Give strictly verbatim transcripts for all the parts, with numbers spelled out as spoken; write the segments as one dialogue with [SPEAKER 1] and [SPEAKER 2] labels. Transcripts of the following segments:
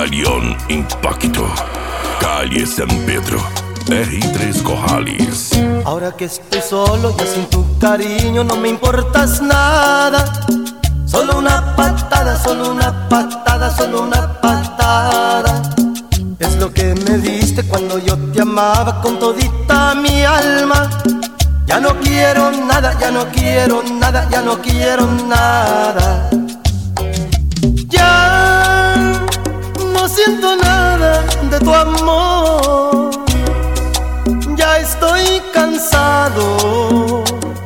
[SPEAKER 1] Camaleón Impacto, calle San Pedro, R I tres Cojales.
[SPEAKER 2] Ahora que estoy solo, ya sin tu cariño no me importas nada. Solo una patada, solo una patada, solo una patada. Es lo que me diste cuando yo te amaba con todita mi alma. Ya no quiero nada, ya no quiero nada, ya no quiero nada. Ya no siento nada de tu amor. Ya estoy cansado.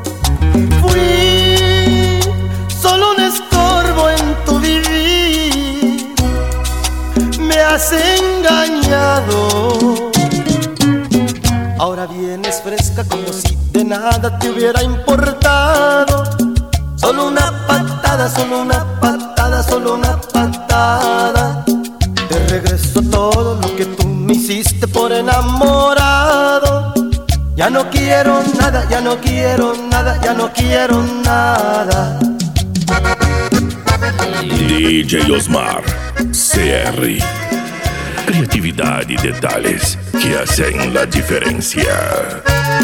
[SPEAKER 2] Fui solo un estorbo en tu vivir. Me has engañado. Ahora vienes fresca como si de nada te hubiera importado. Solo una patada, solo una patada, solo una patada. Te regreso todo lo que tú me hiciste por enamorado. Ya no quiero nada, ya no quiero nada, ya no quiero nada.
[SPEAKER 1] D J Osmar, C R. Criatividad y detalles que hacen la diferencia.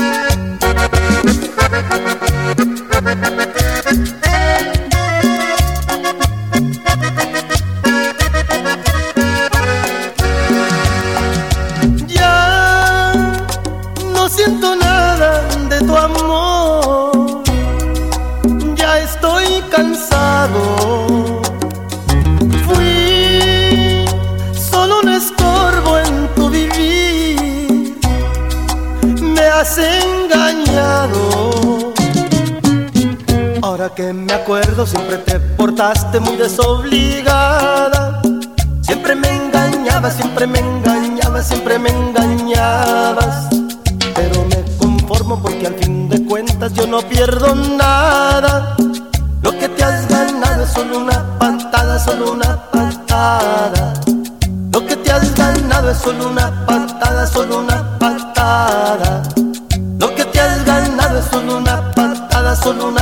[SPEAKER 2] Ya no siento nada de tu amor. Ya estoy cansado. Fui solo un estorbo en tu vivir. Me has engañado. Ahora que me acuerdo, siempre te portaste muy desobligada. Siempre me engañabas, siempre me engañabas, siempre me engañabas. Pero me conformo porque al fin de cuentas yo no pierdo nada. Lo que te has ganado es solo una patada, solo una patada. Lo que te has ganado es solo una patada, solo una patada. Lo que te has ganado es solo una patada, solo una